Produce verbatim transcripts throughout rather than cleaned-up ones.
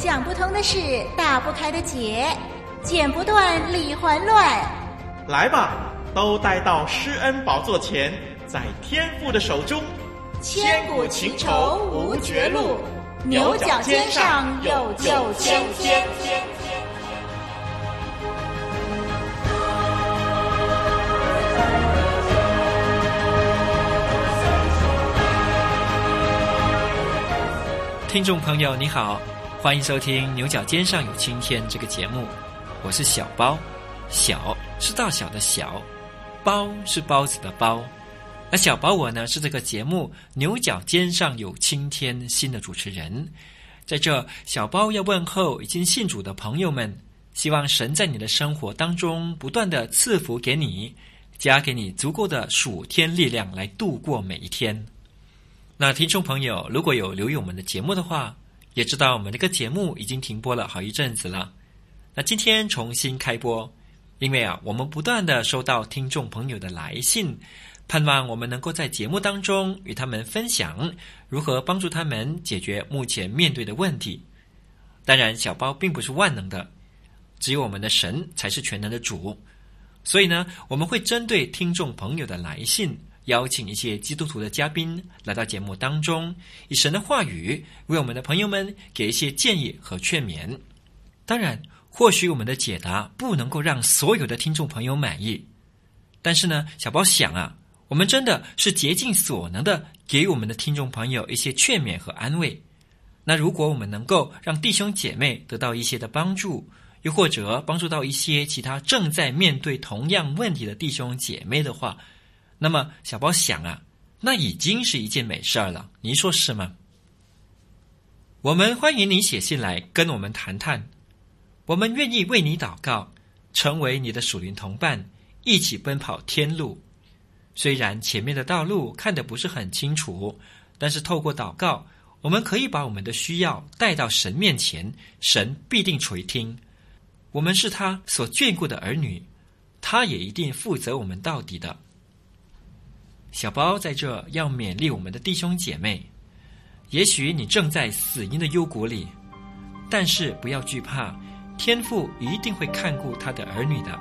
想不通的事，打不开的结，剪不断，理还乱。 来吧，都带到施恩宝座前，在天父的手中， 千古情仇无绝路，牛角尖上有九千天。 听众朋友你好，欢迎收听牛角尖上有青天这个节目，我是小包，小是大小的小，包是包子的包。那小包我呢是这个节目牛角尖上有青天新的主持人。在这，小包要问候已经信主的朋友们，希望神在你的生活当中不断的赐福给你，加给你足够的属天力量来度过每一天。那听众朋友如果有留意我们的节目的话，也知道我们这个节目已经停播了好一阵子了。那今天重新开播，因为啊，我们不断的收到听众朋友的来信，盼望我们能够在节目当中与他们分享如何帮助他们解决目前面对的问题。当然，小包并不是万能的，只有我们的神才是全能的主。所以呢，我们会针对听众朋友的来信，邀请一些基督徒的嘉宾来到节目当中，以神的话语为我们的朋友们给一些建议和劝勉。当然，或许我们的解答不能够让所有的听众朋友满意，但是呢，小包想啊，我们真的是竭尽所能的给我们的听众朋友一些劝勉和安慰。那如果我们能够让弟兄姐妹得到一些的帮助，又或者帮助到一些其他正在面对同样问题的弟兄姐妹的话，那么小包想啊，那已经是一件美事儿了，您说是吗？我们欢迎你写信来跟我们谈谈，我们愿意为你祷告，成为你的属灵同伴，一起奔跑天路。虽然前面的道路看得不是很清楚，但是透过祷告，我们可以把我们的需要带到神面前，神必定垂听。我们是他所眷顾的儿女，他也一定负责我们到底的。小包在这要勉励我们的弟兄姐妹，也许你正在死荫的幽谷里，但是不要惧怕，天父一定会看顾他的儿女的。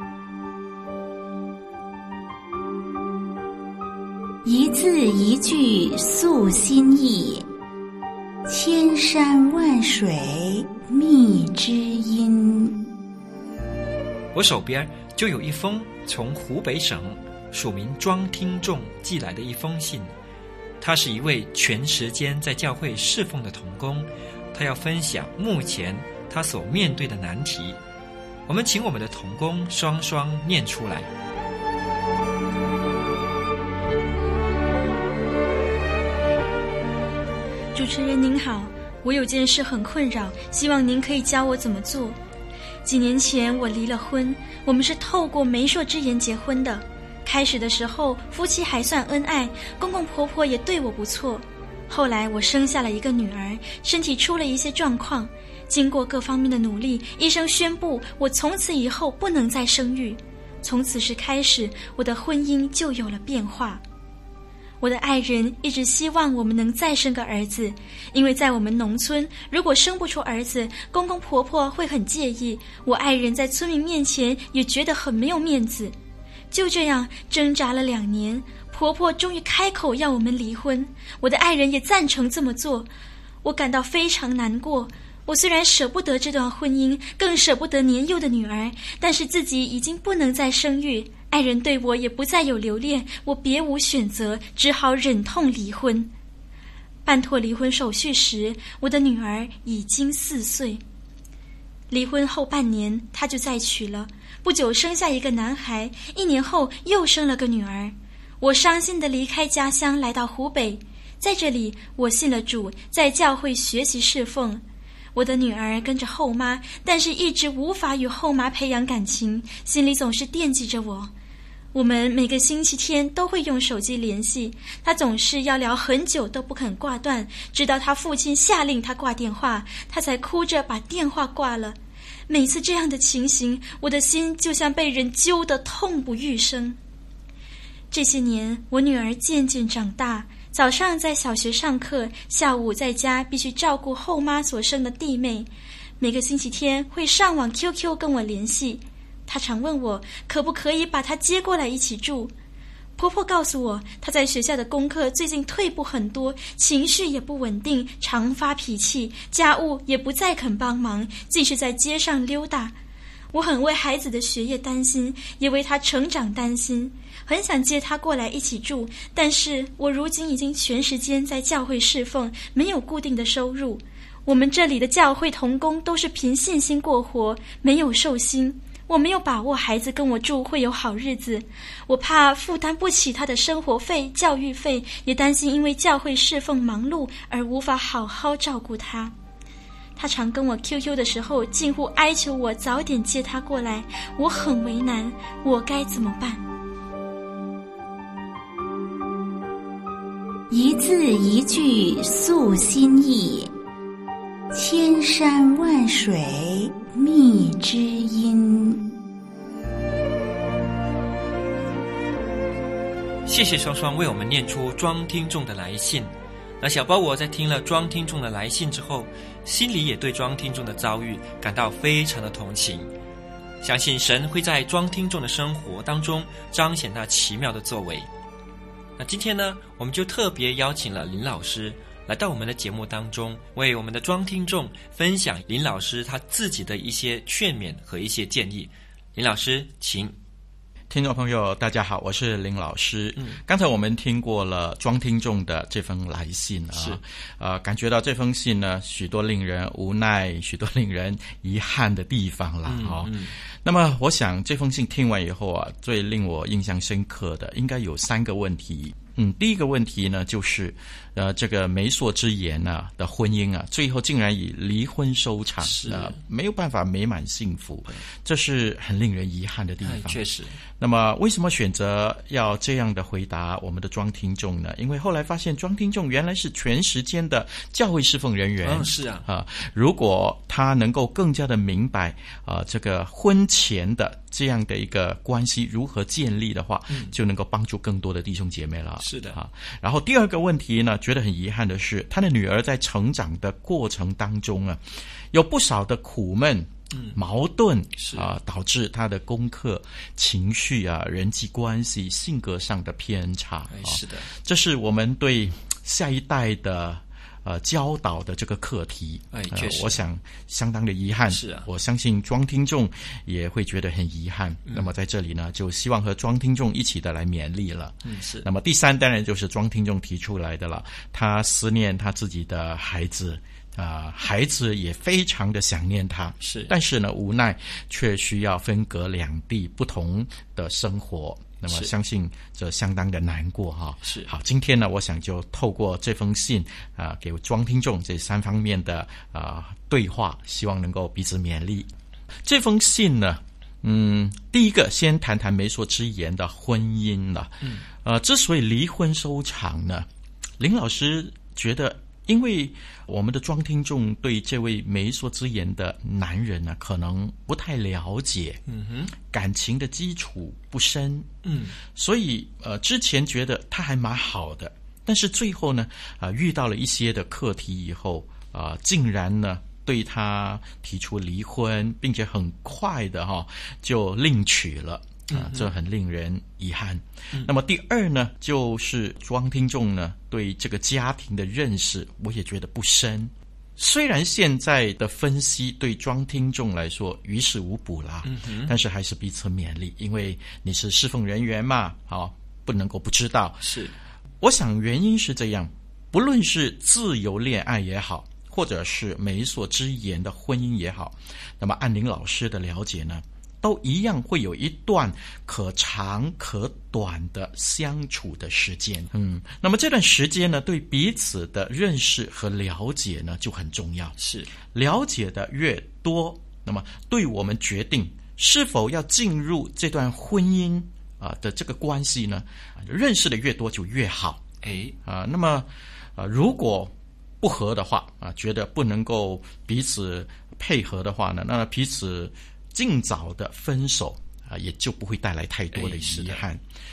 一字一句诉心意，千山万水觅知音。 我手边就有一封从湖北省署名庄听众寄来的一封信，他是一位全时间在教会侍奉的同工，他要分享目前他所面对的难题。我们请我们的同工双双念出来。 主持人您好，我有件事很困扰，希望您可以教我怎么做。几年前我离了婚，我们是透过媒妁之言结婚的。开始的时候夫妻还算恩爱，公公婆婆也对我不错。后来我生下了一个女儿，身体出了一些状况，经过各方面的努力，医生宣布我从此以后不能再生育。从此时开始，我的婚姻就有了变化。我的爱人一直希望我们能再生个儿子，因为在我们农村，如果生不出儿子，公公婆婆会很介意，我爱人在村民面前也觉得很没有面子。就这样挣扎了两年，婆婆终于开口要我们离婚，我的爱人也赞成这么做。我感到非常难过，我虽然舍不得这段婚姻，更舍不得年幼的女儿，但是自己已经不能再生育，爱人对我也不再有留恋，我别无选择，只好忍痛离婚。办妥离婚手续时，我的女儿已经四岁。离婚后半年，她就再娶了，不久生下一个男孩，一年后又生了个女儿。我伤心地离开家乡，来到湖北，在这里我信了主，在教会学习侍奉。我的女儿跟着后妈，但是一直无法与后妈培养感情，心里总是惦记着我。我们每个星期天都会用手机联系，她总是要聊很久都不肯挂断，直到她父亲下令她挂电话，她才哭着把电话挂了。每次这样的情形，我的心就像被人揪得痛不欲生。这些年，我女儿渐渐长大， 早上在小学上课，下午在家必须照顾后妈所生的弟妹。每个星期天会上网 Q Q 跟我联系，她常问我可不可以把她接过来一起住。婆婆告诉我，她在学校的功课最近退步很多，情绪也不稳定，常发脾气，家务也不再肯帮忙，继续在街上溜达。我很为孩子的学业担心，也为他成长担心，很想接他过来一起住，但是我如今已经全时间在教会侍奉，没有固定的收入。我们这里的教会同工都是凭信心过活，没有寿薪。我没有把握孩子跟我住会有好日子，我怕负担不起他的生活费、教育费，也担心因为教会侍奉忙碌而无法好好照顾他。他常跟我 Q Q 的时候近乎哀求我早点接他过来，我很为难，我该怎么办？ 一字一句诉心意，千山万水觅知音。 谢谢双双为我们念出庄听众的来信。那小包我在听了庄听众的来信之后，心里也对庄听众的遭遇感到非常的同情，相信神会在庄听众的生活当中彰显那奇妙的作为。那今天呢，我们就特别邀请了林老师来到我们的节目当中，为我们的庄听众分享林老师他自己的一些劝勉和一些建议。林老师请。 听众朋友大家好，我是林老师。 嗯， 刚才我们听过了庄听众的这封来信啊， 是呃，感觉到这封信呢，许多令人无奈，许多令人遗憾的地方啦。 嗯哦， 嗯那么我想这封信听完以后啊，最令我印象深刻的应该有三个问题。嗯，第一个问题呢，就是呃，这个媒妁之言啊的婚姻啊，最后竟然以离婚收场， 是呃，没有办法美满幸福，这是很令人遗憾的地方。 哎，确实。 那么为什么选择要这样的回答我们的庄听众呢？因为后来发现庄听众原来是全时间的教会侍奉人员。 嗯，是啊。 啊，如果他能够更加的明白啊，这个婚前的这样的一个关系如何建立的话，嗯，就能够帮助更多的弟兄姐妹了。 是的啊。然后第二个问题呢，觉得很遗憾的是，他的女儿在成长的过程当中啊，有不少的苦闷、嗯、矛盾是啊，导致他的功课、情绪啊、人际关系、性格上的偏差。 哎，是的， 这是我们对下一代的呃教导的这个课题。 哎，确实， 呃，我想相当的遗憾。 是啊， 我相信庄听众也会觉得很遗憾。 嗯， 那么在这里呢，就希望和庄听众一起的来勉励了。 嗯，是。 那么第三，当然就是庄听众提出来的了，他思念他自己的孩子。啊、呃，孩子也非常的想念他， 是， 但是呢，无奈却需要分隔两地，不同的生活。那么，相信这相当的难过哈。 是， 好，今天呢，我想就透过这封信啊、呃，给庄听众这三方面的啊、呃、对话，希望能够彼此勉励。这封信呢，嗯，第一个先谈谈媒妁之言的婚姻了。嗯，呃，之所以离婚收场呢，林老师觉得。因为我们的庄听众对这位媒妁之言的男人呢，可能不太了解， 嗯哼， 感情的基础不深， 嗯， 所以呃，之前觉得他还蛮好的，但是最后呢，啊、呃，遇到了一些的课题以后，啊、呃，竟然呢对他提出离婚，并且很快的哈、哦、就另娶了。啊，这很令人遗憾。嗯、那么第二呢，就是庄听众呢对这个家庭的认识，我也觉得不深。虽然现在的分析对庄听众来说于事无补啦，嗯、但是还是彼此勉励，因为你是侍奉人员嘛，好，不能够不知道。 是， 我想原因是这样，不论是自由恋爱也好，或者是媒妁之言的婚姻也好，那么按林老师的了解呢，都一样会有一段可长可短的相处的时间。嗯，那么这段时间呢，对彼此的认识和了解呢就很重要。 是， 了解的越多，那么对我们决定是否要进入这段婚姻啊、呃、的这个关系呢，认识的越多就越好。 哎啊、呃，那么啊、呃，如果不合的话啊、呃，觉得不能够彼此配合的话呢，那么彼此尽早的分手啊，也就不会带来太多的遗憾。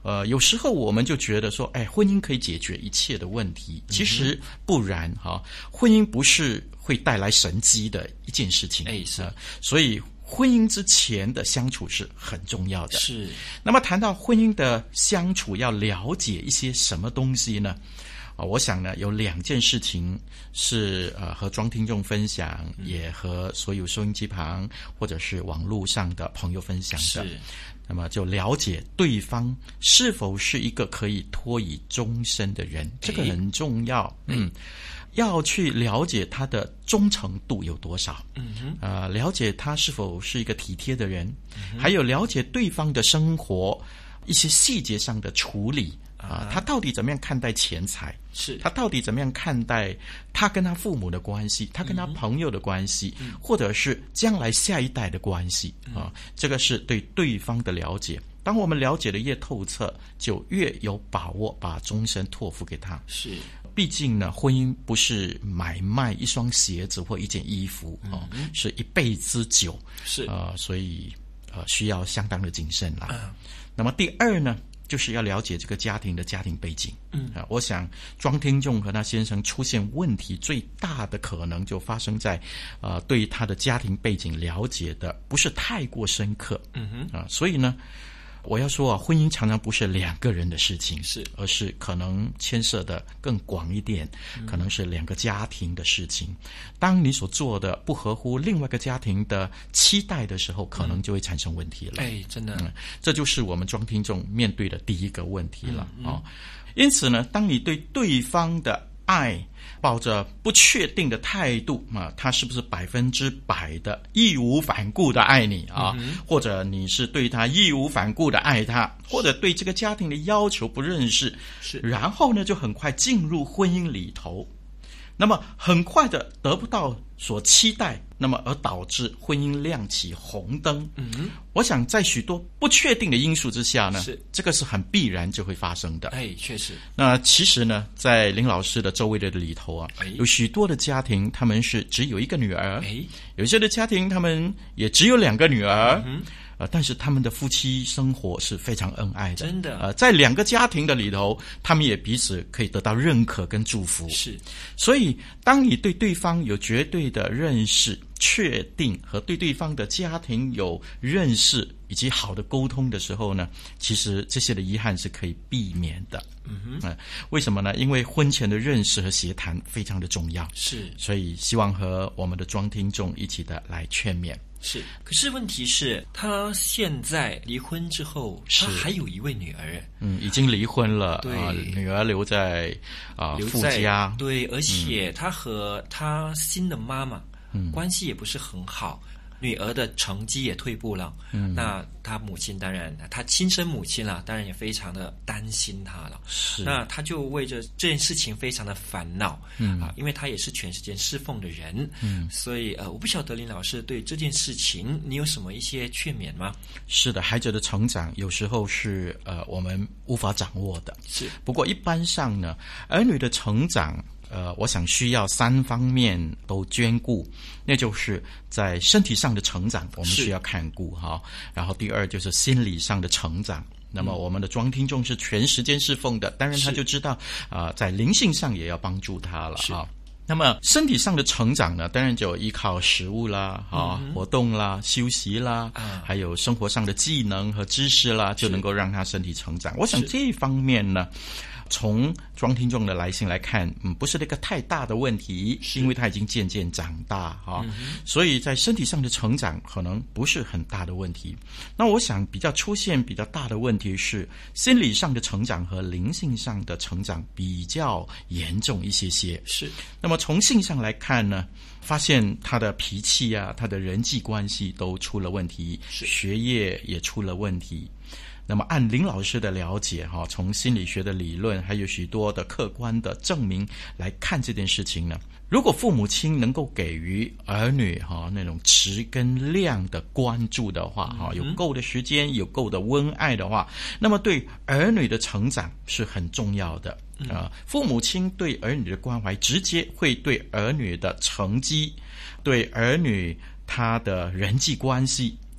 呃，有时候我们就觉得说，哎，婚姻可以解决一切的问题，其实不然哈、嗯。婚姻不是会带来神迹的一件事情， 哎，是、呃， 所以婚姻之前的相处是很重要的。 是。那么谈到婚姻的相处，要了解一些什么东西呢？啊、呃，我想呢，有两件事情是呃和庄听众分享，嗯、也和所有收音机旁或者是网络上的朋友分享的。 是。 那么就了解对方是否是一个可以托以终身的人，这个很重要。嗯，要去了解他的忠诚度有多少。嗯哼，呃，了解他是否是一个体贴的人，嗯、还有了解对方的生活一些细节上的处理。啊，他到底怎么样看待钱财？ 是他到底怎么样看待他跟他父母的关系，他跟他朋友的关系，嗯、或者是将来下一代的关系、嗯、啊？这个是对对方的了解。当我们了解的越透彻，就越有把握把终身托付给他。 是， 毕竟呢，婚姻不是买卖一双鞋子或一件衣服啊、嗯，是一辈之久。 是啊、呃，所以呃需要相当的谨慎啦。嗯、那么第二呢？就是要了解这个家庭的家庭背景。嗯啊，我想庄听众和他先生出现问题最大的可能就发生在，呃，对他的家庭背景了解的不是太过深刻。嗯哼啊，所以呢，我要说啊，婚姻常常不是两个人的事情， 是， 而是可能牵涉的更广一点，嗯、可能是两个家庭的事情。当你所做的不合乎另外一个家庭的期待的时候，可能就会产生问题了。 哎，真的、嗯， 这就是我们庄听众面对的第一个问题了啊、嗯嗯哦。因此呢，当你对对方的爱抱着不确定的态度啊，他是不是百分之百的义无反顾的爱你啊、嗯？或者你是对他义无反顾的爱他，或者对这个家庭的要求不认识， 是， 然后呢，就很快进入婚姻里头，那么很快的得不到所期待，那么而导致婚姻亮起红灯。嗯，我想在许多不确定的因素之下呢，是这个是很必然就会发生的。 哎，确实。 那其实呢，在林老师的周围的里头啊，哎、有许多的家庭他们是只有一个女儿，哎，有些的家庭他们也只有两个女儿。嗯，呃，但是他们的夫妻生活是非常恩爱的， 真的。 呃，在两个家庭的里头，他们也彼此可以得到认可跟祝福。 是， 所以当你对对方有绝对的认识、确定和对对方的家庭有认识以及好的沟通的时候呢，其实这些的遗憾是可以避免的。嗯哼，呃，为什么呢？因为婚前的认识和协谈非常的重要。 是， 所以希望和我们的庄听众一起的来劝勉。 是，可是问题是，他现在离婚之后，他还有一位女儿， 嗯，已经离婚了， 对， 呃、女儿留在啊、呃、父家， 对，而且他和他新的妈妈，嗯，关系也不是很好。女儿的成绩也退步了，嗯，那他母亲当然，他亲生母亲啦，当然也非常的担心他了。 是， 那他就为着这件事情非常的烦恼，嗯啊，因为他也是全世界侍奉的人，嗯，所以呃，我不晓得林老师对这件事情你有什么一些劝勉吗？ 是的，孩子的成长有时候是呃我们无法掌握的， 是。 不过一般上呢，儿女的成长。呃，我想需要三方面都兼顾，那就是在身体上的成长，我们需要看顾哈。然后第二就是心理上的成长。那么我们的庄听众是全时间侍奉的，当然他就知道啊、呃，在灵性上也要帮助他了哈。那么身体上的成长呢，当然就依靠食物啦、啊、嗯、活动啦、休息啦、啊，还有生活上的技能和知识啦，就能够让他身体成长。我想这一方面呢，从庄听众的来信来看，嗯，不是那个太大的问题，因为他已经渐渐长大哈、嗯，所以在身体上的成长可能不是很大的问题。那我想比较出现比较大的问题是心理上的成长和灵性上的成长比较严重一些些。 是， 那么从性上来看呢，发现他的脾气啊，他的人际关系都出了问题，学业也出了问题。那么按林老师的了解哈，从心理学的理论还有许多的客观的证明来看这件事情呢，如果父母亲能够给予儿女哈那种质跟量的关注的话哈，有够的时间，有够的温爱的话，那么对儿女的成长是很重要的啊。父母亲对儿女的关怀，直接会对儿女的成绩，对儿女他的人际关系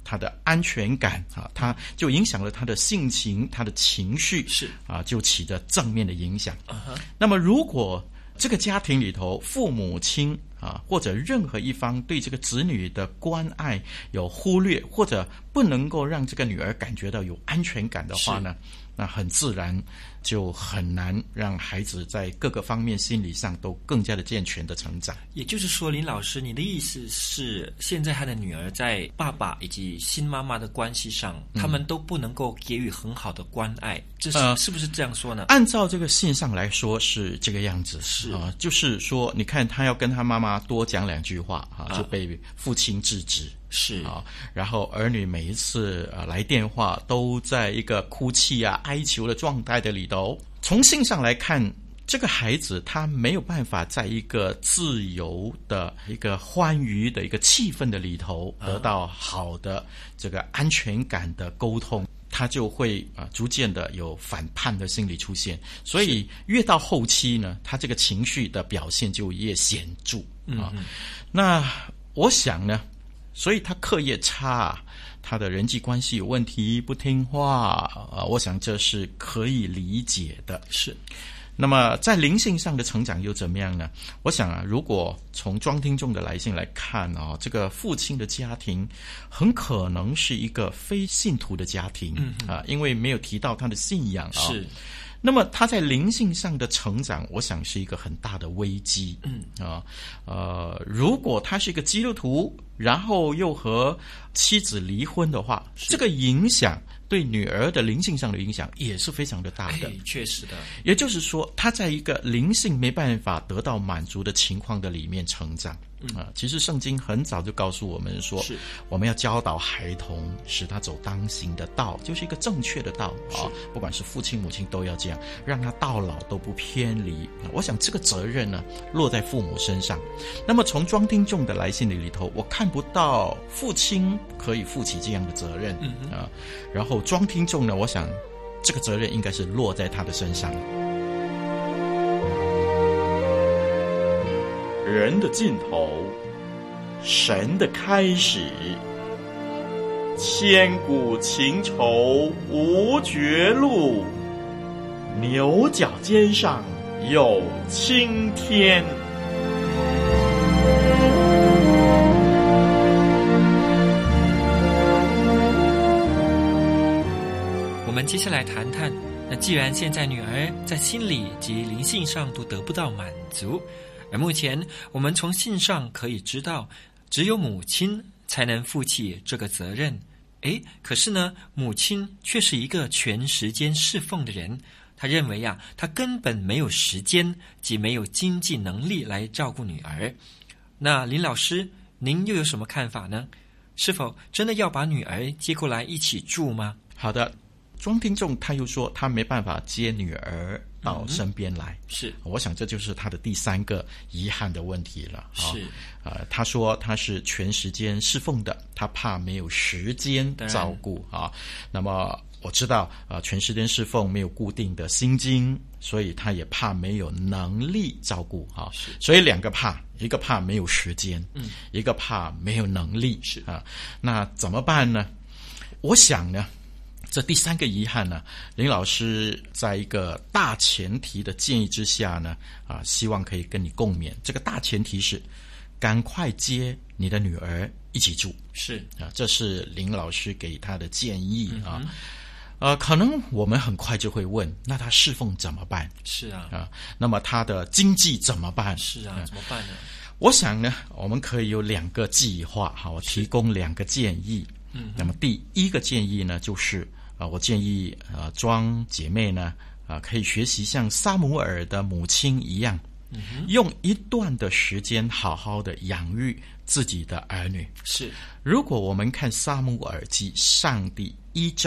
他的安全感啊，他就影响了他的性情，他的情绪是啊，就起着正面的影响。 Uh-huh. 那么如果这个家庭里头父母亲啊，或者任何一方对这个子女的关爱有忽略，或者不能够让这个女儿感觉到有安全感的话呢，那很自然就很难让孩子在各个方面心理上都更加的健全的成长。 也就是说，林老师，你的意思是，现在他的女儿在爸爸以及新妈妈的关系上，嗯、他们都不能够给予很好的关爱，这是、呃、是不是这样说呢？ 按照这个信上来说是这个样子， 是啊、呃，就是说，你看他要跟他妈妈多讲两句话啊，就被父亲制止。 是啊，然后儿女每一次呃来电话都在一个哭泣啊、哀求的状态的里头。从信上来看，这个孩子他没有办法在一个自由的一个欢愉的一个气氛的里头得到好的这个安全感的沟通，他就会啊、呃、逐渐的有反叛的心理出现。所以越到后期呢，他这个情绪的表现就越显著啊。嗯、那我想呢。所以他课业差，他的人际关系有问题，不听话啊，我想这是可以理解的。 是。 那么在灵性上的成长又怎么样呢？我想啊，如果从庄听众的来信来看啊，这个父亲的家庭很可能是一个非信徒的家庭、嗯、啊，因为没有提到他的信仰啊。 是。 那么他在灵性上的成长，我想是一个很大的危机。嗯啊，呃，如果他是一个基督徒，然后又和妻子离婚的话，这个影响对女儿的灵性上的影响也是非常的大的。 哎，确实的。 也就是说，他在一个灵性没办法得到满足的情况的里面成长。嗯啊，其实圣经很早就告诉我们说，是我们要教导孩童，使他走当行的道，就是一个正确的道啊。不管是父亲母亲都要这样，让他到老都不偏离。我想这个责任呢，落在父母身上。那么从庄听众的来信里头，我看不到父亲可以负起这样的责任、嗯、啊。然后庄听众呢，我想这个责任应该是落在他的身上。 人的尽头，神的开始，千古情仇无绝路，牛角尖上有青天。 我们接下来谈谈，那既然现在女儿在心理及灵性上都得不到满足，而目前我们从信上可以知道，只有母亲才能负起这个责任。诶，可是呢，母亲却是一个全时间侍奉的人，她认为啊，她根本没有时间及没有经济能力来照顾女儿。那林老师，您又有什么看法呢？是否真的要把女儿接过来一起住吗？ 好的，庄听众他又说他没办法接女儿到身边来、嗯、是，我想这就是他的第三个遗憾的问题了。是、哦、呃，他说他是全时间侍奉的，他怕没有时间照顾啊。那么我知道呃，全时间侍奉没有固定的薪金，所以他也怕没有能力照顾啊。所以两个怕，一个怕没有时间，嗯，一个怕没有能力，是啊。那怎么办呢？我想呢，这第三个遗憾呢，林老师在一个大前提的建议之下呢，啊，希望可以跟你共勉。这个大前提是，赶快接你的女儿一起住。是啊，这是林老师给他的建议啊。嗯、呃，可能我们很快就会问，那他侍奉怎么办？是啊，啊，那么他的经济怎么办？是啊，怎么办呢？我想呢，我们可以有两个计划哈，我提供两个建议。嗯，那么第一个建议呢，就是啊、呃，我建议啊，庄姐妹呢啊、呃，可以学习像撒母耳的母亲一样，嗯、用一段的时间好好的养育自己的儿女。是，如果我们看撒母耳记上第一章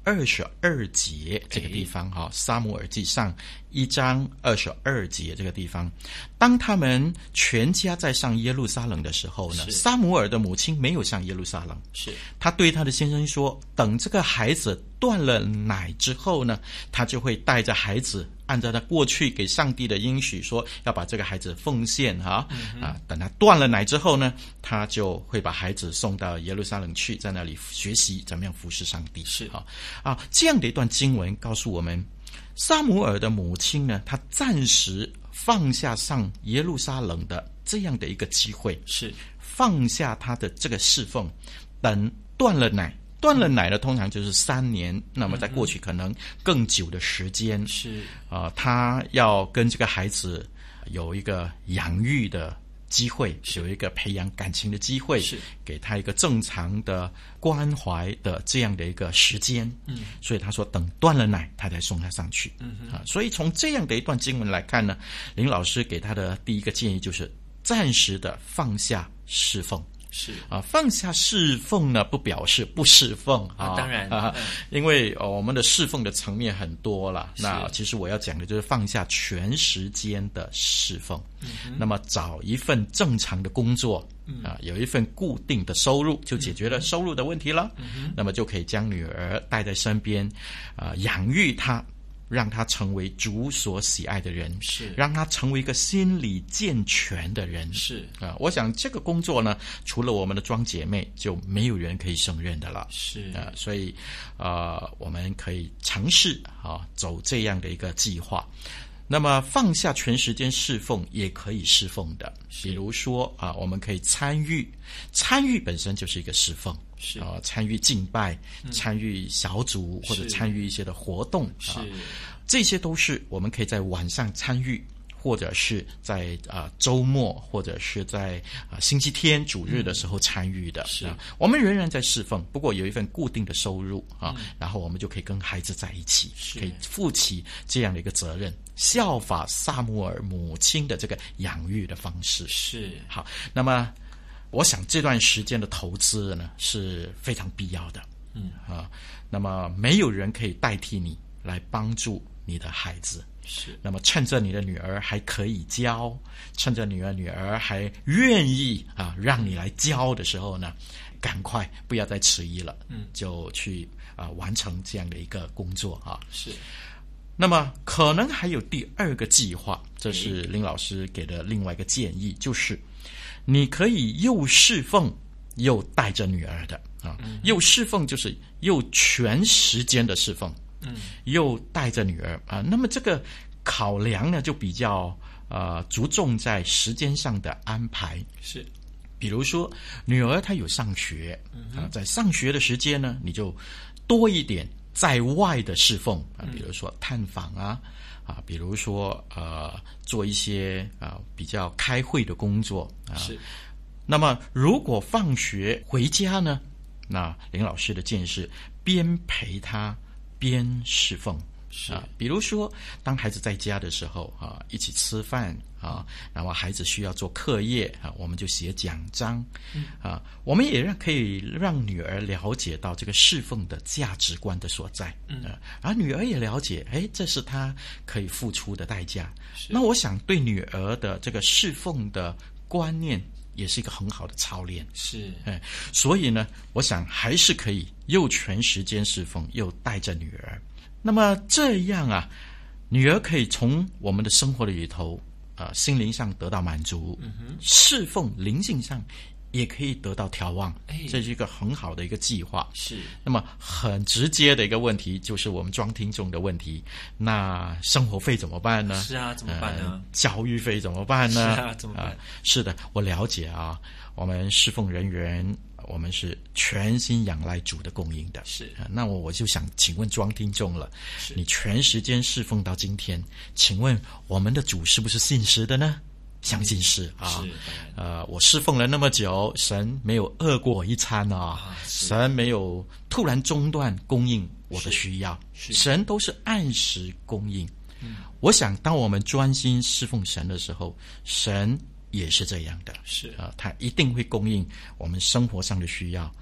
二十二节这个地方哈，撒母耳记上一章二十二节这个地方，当他们全家在上耶路撒冷的时候呢，撒母耳的母亲没有上耶路撒冷， 是他对他的先生说，等这个孩子断了奶之后呢，他就会带着孩子按照他过去给上帝的应许说要把这个孩子奉献哈、嗯、啊，等他断了奶之后呢，他就会把孩子送到耶路撒冷去，在那里学习怎么样服侍上帝。 是啊啊，这样的一段经文告诉我们，撒母耳的母亲呢，她暂时放下上耶路撒冷的这样的一个机会， 是放下她的这个侍奉，等断了奶。断了奶呢，通常就是三年，那么在过去可能更久的时间， 是啊、呃，他要跟这个孩子有一个养育的机会，有一个培养感情的机会， 是给他一个正常的关怀的这样的一个时间。嗯，所以他说等断了奶，他才送他上去。嗯啊，所以从这样的一段经文来看呢，林老师给他的第一个建议就是暂时的放下侍奉。 是啊，放下侍奉呢，不表示不侍奉 啊, 啊，当然啊， 嗯、 因为、哦、我们的侍奉的层面很多了。那其实我要讲的就是放下全时间的侍奉，嗯、那么找一份正常的工作，嗯、啊，有一份固定的收入，就解决了收入的问题了。嗯、那么就可以将女儿带在身边，啊，养育她。让他成为主所喜爱的人， 是让他成为一个心理健全的人， 是啊，我想这个工作呢，除了我们的庄姐妹，就没有人可以胜任的了， 是啊，所以呃，我们可以尝试啊，走这样的一个计划。那么放下全时间侍奉也可以侍奉的，比如说啊，我们可以参与，参与本身就是一个侍奉。 是啊，参与敬拜、嗯、参与小组或者参与一些的活动， 是、 啊、这些都是我们可以在晚上参与，或者是在啊、呃、周末或者是在啊、呃、星期天主日的时候参与的。 是、 啊，我们仍然在侍奉，不过有一份固定的收入啊、嗯，然后我们就可以跟孩子在一起，可以负起这样的一个责任，效法撒母耳母亲的这个养育的方式。 是好，那么。我想这段时间的投资呢是非常必要的，嗯啊，那么没有人可以代替你来帮助你的孩子， 是。 那么趁着你的女儿还可以教，趁着女儿女儿还愿意啊让你来教的时候呢，赶快不要再迟疑了，嗯，就去啊完成这样的一个工作啊。 是。 那么可能还有第二个计划，这是林老师给的另外一个建议，就是你可以又侍奉又带着女儿的啊，嗯、又侍奉就是又全时间的侍奉，嗯，又带着女儿啊。那么这个考量呢，就比较呃着重在时间上的安排。 是， 比如说女儿她有上学，啊，在上学的时间呢，你就多一点在外的侍奉啊，比如说探访啊。啊，比如说呃，做一些啊、呃、比较开会的工作啊。 是。 那么，如果放学回家呢，那林老师的建议是边陪他边侍奉。 是啊，比如说，当孩子在家的时候啊，一起吃饭啊，然后孩子需要做课业啊，我们就写奖章，嗯、啊，我们也让可以让女儿了解到这个侍奉的价值观的所在，嗯，啊，而女儿也了解，哎，这是她可以付出的代价。那我想对女儿的这个侍奉的观念也是一个很好的操练。 是， 哎，所以呢，我想还是可以又全时间侍奉，又带着女儿。那么这样啊，女儿可以从我们的生活里头啊、呃，心灵上得到满足，嗯哼，侍奉灵性上也可以得到调望，哎，这是一个很好的一个计划。 是。 那么很直接的一个问题就是我们庄听众的问题，那生活费怎么办呢？ 是啊，怎么办呢？呃、 教育费怎么办呢？ 是啊，怎么办？ 呃、是的，我了解啊，我们侍奉人员。我们是全心仰赖主的供应的， 是、 啊、那我我就想请问庄听众了，你全时间侍奉到今天，请问我们的主是不是信实的呢？相信是啊， 是呃，我侍奉了那么久，神没有饿过我一餐啊，啊神没有突然中断供应我的需要，神都是按时供应。嗯，我想当我们专心侍奉神的时候，神也是这样的， 是啊、呃，他一定会供应我们生活上的需要，啊、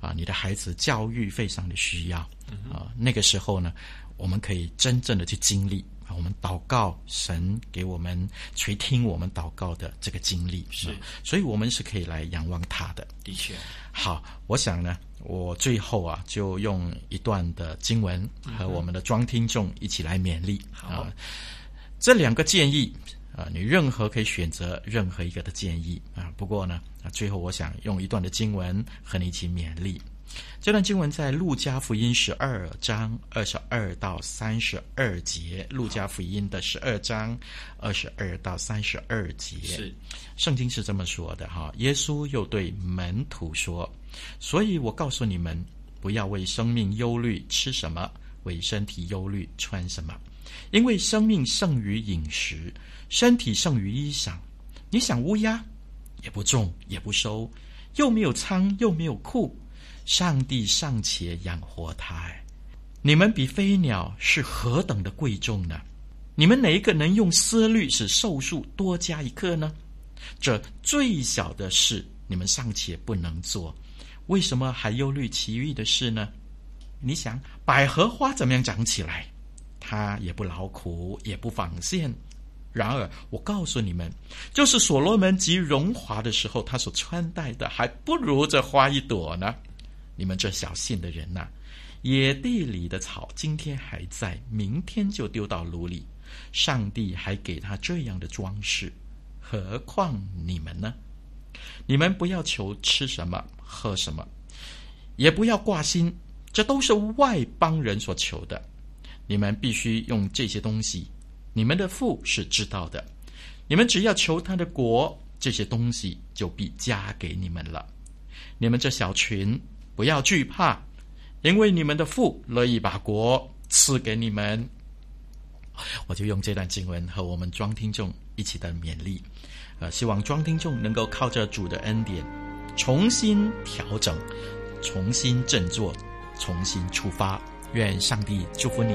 啊，你的孩子教育非常的需要啊，那个时候呢，我们可以真正的去经历啊，我们祷告，神给我们垂听我们祷告的这个经历， 是， 啊，所以我们是可以来仰望他的。 的确， 好，我想呢，我最后啊，就用一段的经文和我们的庄听众一起来勉励。 好， 啊，这两个建议啊，你任何可以选择任何一个的建议啊。不过呢，啊，最后我想用一段的经文和你一起勉励。这段经文在路加福音十二章二十二到三十二节，路加福音的十二章二十二到三十二节。 是， 圣经是这么说的哈。耶稣又对门徒说：“所以我告诉你们，不要为生命忧虑吃什么，为身体忧虑穿什么。因为生命胜于饮食，身体胜于衣裳。你想乌鸦，也不种也不收，又没有仓又没有库，上帝尚且养活它，你们比飞鸟是何等的贵重呢？你们哪一个能用思虑使寿数多加一刻呢？这最小的事你们尚且不能做，为什么还忧虑其余的事呢？你想百合花怎么样长起来？它也不劳苦，也不纺线。然而我告诉你们，就是所罗门极荣华的时候，他所穿戴的还不如这花一朵呢。你们这小信的人啊，野地里的草今天还在，明天就丢到炉里，上帝还给他这样的装饰，何况你们呢？你们不要求吃什么喝什么，也不要挂心，这都是外邦人所求的。你们必须用这些东西，你们的父是知道的。你们只要求他的国，这些东西就必加给你们了。你们这小群不要惧怕，因为你们的父乐意把国赐给你们。我就用这段经文和我们庄听众一起的勉励，呃，希望庄听众能够靠着主的恩典，重新调整，重新振作，重新出发。愿上帝祝福你。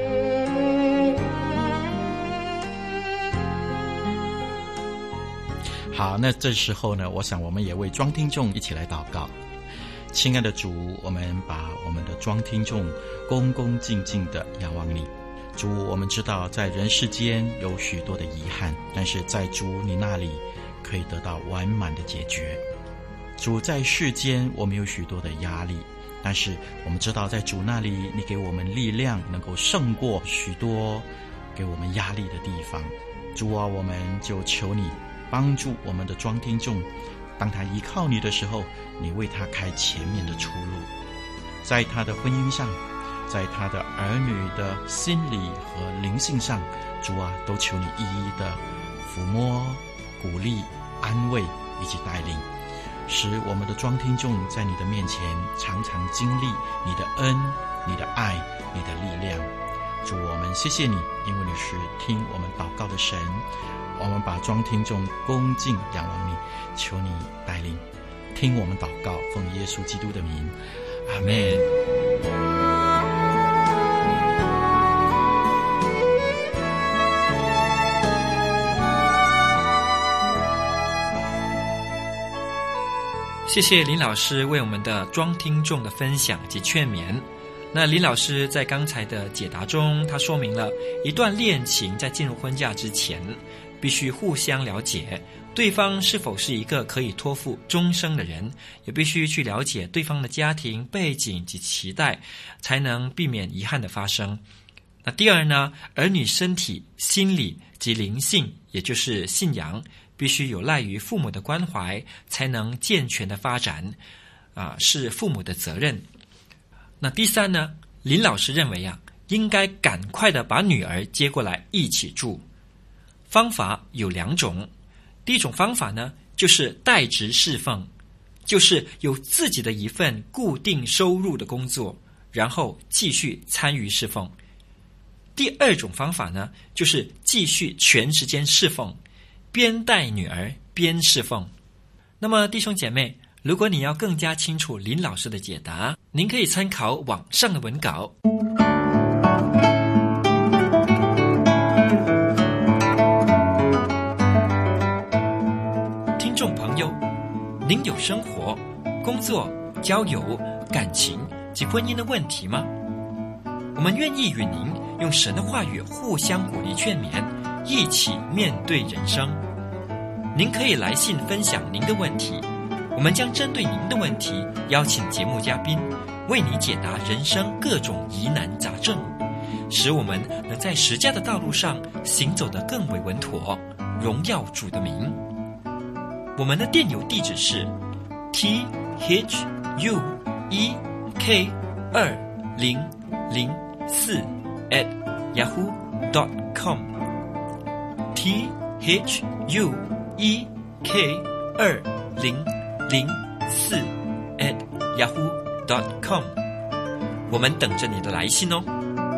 好，那这时候呢，我想我们也为庄听众一起来祷告。亲爱的主，我们把我们的庄听众恭恭敬敬的仰望你。主，我们知道在人世间有许多的遗憾，但是在主你那里可以得到完满的解决。主，在世间我们有许多的压力，但是我们知道在主那里你给我们力量，能够胜过许多给我们压力的地方。主啊，我们就求你帮助我们的庄听众，当他依靠你的时候，你为他开前面的出路。在他的婚姻上，在他的儿女的心理和灵性上，主啊，都求你一一的抚摸、鼓励、安慰以及带领，使我们的庄听众在你的面前常常经历你的恩、你的爱、你的力量。主，我们谢谢你，因为你是听我们祷告的神。我们把庄听众恭敬仰望你，求你带领，听我们祷告，奉耶稣基督的名，阿们。 谢谢林老师为我们的庄听众的分享及劝勉。那林老师在刚才的解答中，他说明了一段恋情在进入婚嫁之前，必须互相了解对方是否是一个可以托付终生的人，也必须去了解对方的家庭背景及期待，才能避免遗憾的发生。那第二呢，儿女身体、心理及灵性，也就是信仰，必须有赖于父母的关怀，才能健全的发展，啊，是父母的责任。那第三呢，林老师认为啊，应该赶快的把女儿接过来一起住。方法有两种，第一种方法呢，就是代职侍奉，就是有自己的一份固定收入的工作，然后继续参与侍奉。第二种方法呢，就是继续全时间侍奉，边带女儿边侍奉。那么弟兄姐妹，如果你要更加清楚林老师的解答，您可以参考网上的文稿。听众朋友，您有生活、工作、交友、 感情及婚姻的问题吗？我们愿意与您用神的话语互相鼓励劝勉，一起面对人生。您可以来信分享您的问题，我们将针对您的问题邀请节目嘉宾为你解答人生各种疑难杂症，使我们能在实价的道路上行走得更为稳妥，荣耀主的名。我们的电邮地址是 t h u e k 二零零四 at yahoo dot com t h u e k 二零零四 at yahoo dot com， 我们等着你的来信哦。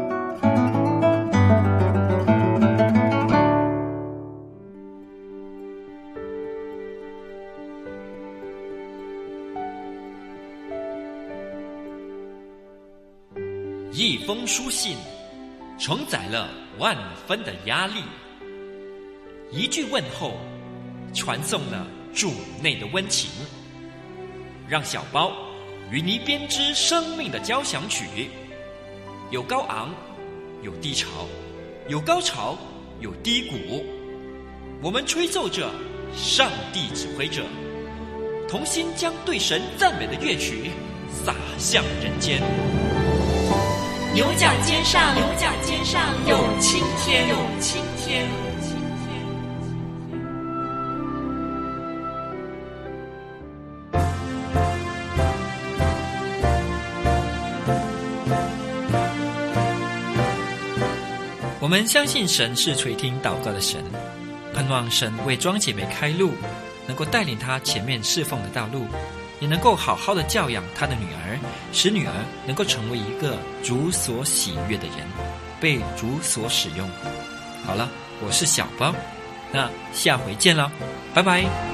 一封书信承载了万分的压力，一句问候传送了主内的温情，让小包与你编织生命的交响曲，有高昂，有低潮，有高潮，有低谷。我们吹奏着，上帝指挥着，同心将对神赞美的乐曲洒向人间。 牛角尖上，牛角尖上有青天，有青天。 我们相信神是垂听祷告的神，盼望神为庄姐妹开路，能够带领她前面侍奉的道路，也能够好好的教养她的女儿，使女儿能够成为一个主所喜悦的人，被主所使用。好了，我是小包，那下回见了，拜拜。